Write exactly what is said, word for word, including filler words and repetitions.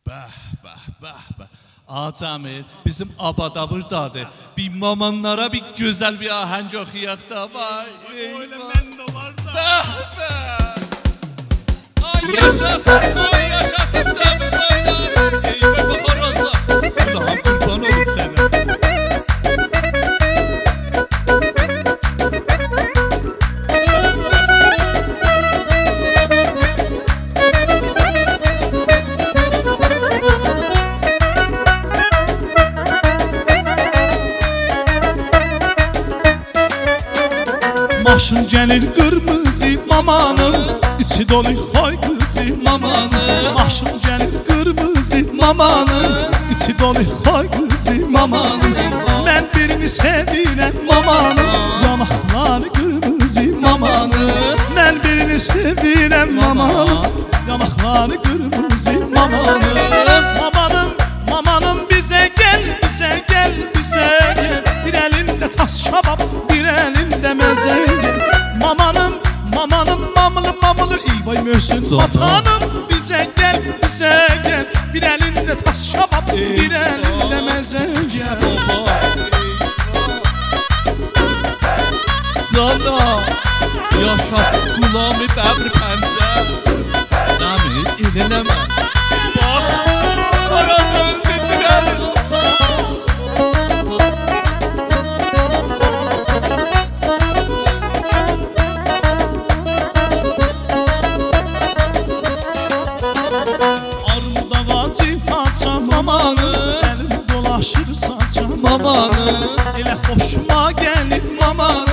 Bəh, bəh, bəh, bəh. Acəmid, bizim abada buradadır. Bir mamanlara bir gözəl bir ahəng oxuyaq da. Vay, öyle mən də var da. Bəh, bəh. Ay, yaşasın, ay, yaşasın Cəmid, ay, ay. Eyvə, baxar olsa. Allah'ım, qurban olub sənə. Maşın gəlir qırmızı mamanın, içi dolu xoy qızı mamanın. Maşın gəlir qırmızı mamanın, içi dolu xoy qızı mamanın. Mən birini sevirəm mamanın, yanaqları qırmızı mamanın. Mən birini sevirəm mamanın, yanaqları qırmızı mamanın. Mamanım, mamanım bizə gəl, bizə gəl, bizə gəl. Bir əlində tas şabab, bir əlində məzəl. Mamanım, mamanım, mamılı, mamılı. İvay möhsün vatanım, bizə gəl, bizə gəl. Bir əlində tas şabab, bir əlində məzəl. Zana, yaşasın Qulami Bəbr Pəncə. Cəmid, eləmə. Bax, arazın zibdirəli. Mamanı, əlim dolaşır saça Mamanı, elə xoşuma gəlir mamanı.